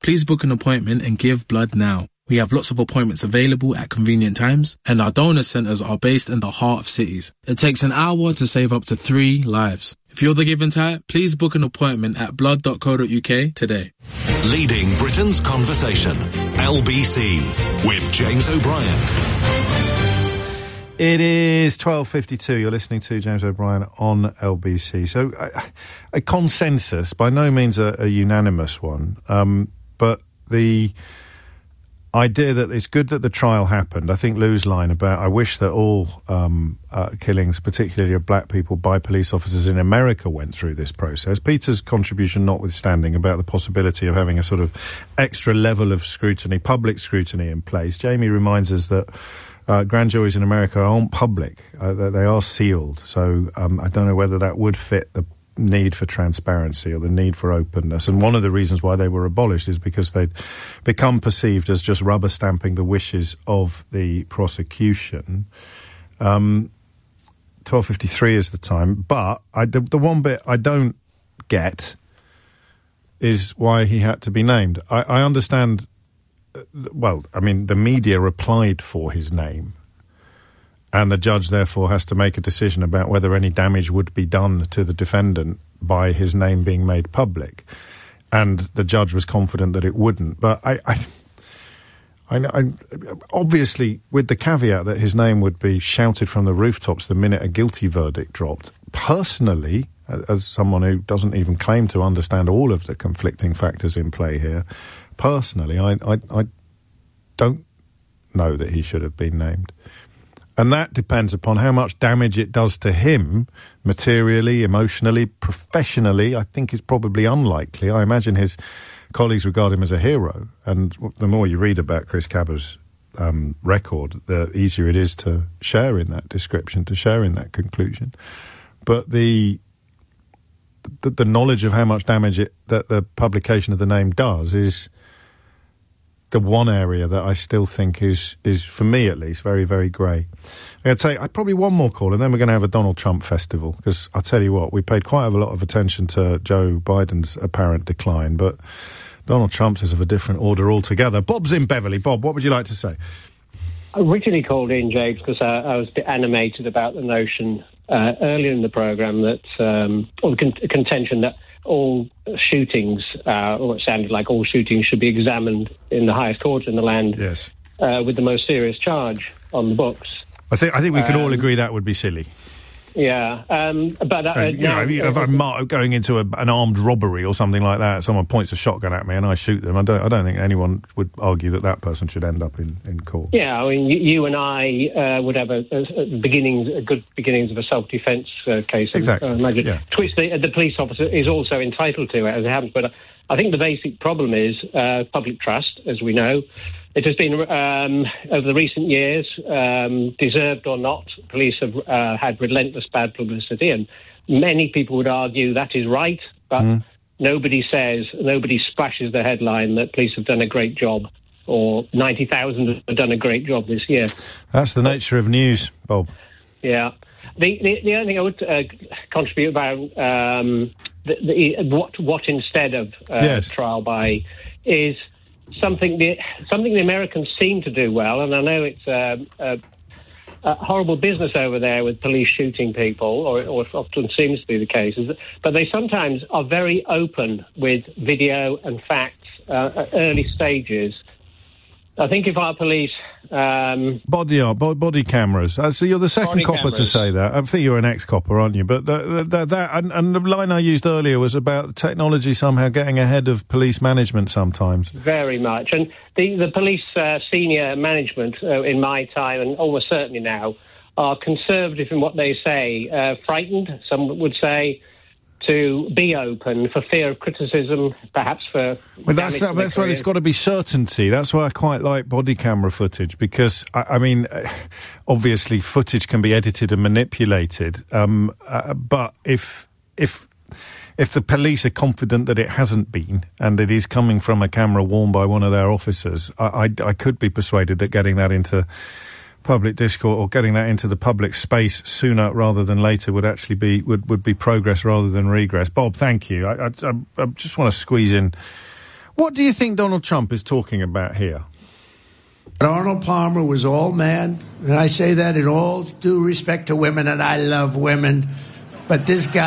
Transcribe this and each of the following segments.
Please book an appointment and give blood now. We have lots of appointments available at convenient times, and our donor centres are based in the heart of cities. It takes an hour to save up to 3 lives. If you're the giving type, please book an appointment at blood.co.uk today. Leading Britain's conversation. LBC with James O'Brien. It is 12:52. You're listening to James O'Brien on LBC. So a consensus, by no means a unanimous one, but the idea that it's good that the trial happened. I think Lou's line about I wish that all killings, particularly of black people by police officers in America, went through this process. Peter's contribution notwithstanding about the possibility of having a sort of extra level of scrutiny, public scrutiny in place. Jamie reminds us that grand juries in America aren't public. They are sealed. So I don't know whether that would fit the need for transparency or the need for openness. And one of the reasons why they were abolished is because they'd become perceived as just rubber stamping the wishes of the prosecution. 12:53 is the time. But the one bit I don't get is why he had to be named. I understand... Well, I mean, the media replied for his name, and the judge therefore has to make a decision about whether any damage would be done to the defendant by his name being made public. And the judge was confident that it wouldn't. But I obviously, with the caveat that his name would be shouted from the rooftops the minute a guilty verdict dropped, personally, as someone who doesn't even claim to understand all of the conflicting factors in play here, personally, I don't know that he should have been named. And that depends upon how much damage it does to him, materially, emotionally, professionally. I think is probably unlikely. I imagine his colleagues regard him as a hero. And the more you read about Chris Cabba's record, the easier it is to share in that description, to share in that conclusion. But the knowledge of how much damage that the publication of the name does is the one area that I still think is for me at least, very, very grey. I'd say probably one more call, and then we're going to have a Donald Trump festival, because I'll tell you what, we paid quite a lot of attention to Joe Biden's apparent decline, but Donald Trump's is of a different order altogether. Bob's in Beverley. Bob, what would you like to say? I originally called in, James, because I was a bit animated about the notion earlier in the programme that, or the contention that all shootings, or it sounded like all shootings, should be examined in the highest court in the land, yes, with the most serious charge on the books. I think we can all agree that would be silly. Yeah, but if I'm going into an armed robbery or something like that, someone points a shotgun at me and I shoot them, I don't think anyone would argue that person should end up in court. Yeah, I mean, you and I would have good beginnings of a self-defence case. Exactly. Imagine, yeah. Which the police officer is also entitled to, as it happens. But I think the basic problem is public trust, as we know. It has been, over the recent years, deserved or not, police have had relentless bad publicity, and many people would argue that is right, but nobody splashes the headline that police have done a great job, or 90,000 have done a great job this year. That's the nature of news, Bob. Yeah. The only thing I would contribute about what instead of trial by is something the Americans seem to do well, and I know it's a horrible business over there with police shooting people, or often seems to be the case, but they sometimes are very open with video and facts at early stages. I think if our police... Body cameras. So you're the second copper to say that. I think you're an ex-copper, aren't you? But and the line I used earlier was about technology somehow getting ahead of police management sometimes. Very much. And the police senior management in my time, and almost certainly now, are conservative in what they say. Frightened, some would say, to be open for fear of criticism, perhaps for... Well, that's why there's got to be certainty. That's why I quite like body camera footage, because, I mean, obviously footage can be edited and manipulated, but if the police are confident that it hasn't been, and it is coming from a camera worn by one of their officers, I could be persuaded that getting that into public discourse or getting that into the public space sooner rather than later would actually be would be progress rather than regress. Bob, thank you. I just want to squeeze in What do you think Donald Trump is talking about here? Arnold Palmer was all man, and I say that in all due respect to women, and I love women. But this is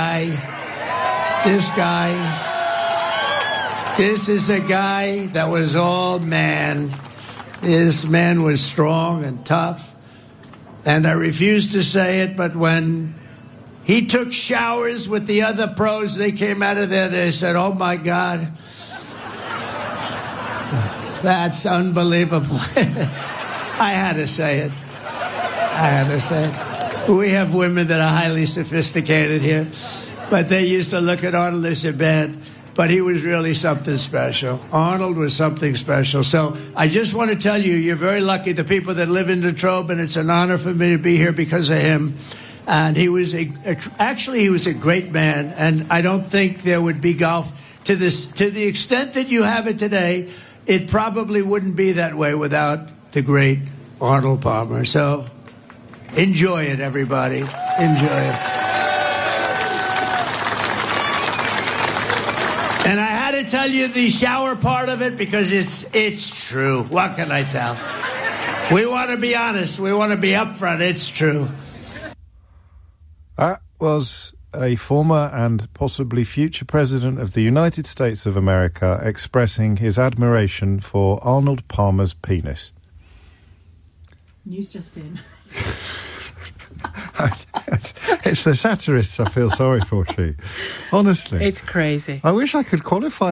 a guy that was all man. This man was strong and tough, and I refuse to say it, but when he took showers with the other pros, they came out of there, they said, oh my God, that's unbelievable. I had to say it. We have women that are highly sophisticated here, but they used to look at Arnold and say, bad. But he was really something special. Arnold was something special. So I just want to tell you, you're very lucky, the people that live in Latrobe, and it's an honor for me to be here because of him. And he was actually he was a great man, and I don't think there would be golf to the extent that you have it today. It probably wouldn't be that way without the great Arnold Palmer. So enjoy it, everybody. Enjoy it. And I had to tell you the shower part of it because it's true. What can I tell? We want to be honest. We want to be upfront. It's true. That was a former and possibly future president of the United States of America expressing his admiration for Arnold Palmer's penis. News just in. It's the satirists I feel sorry for, Chi. Honestly. It's crazy. I wish I could qualify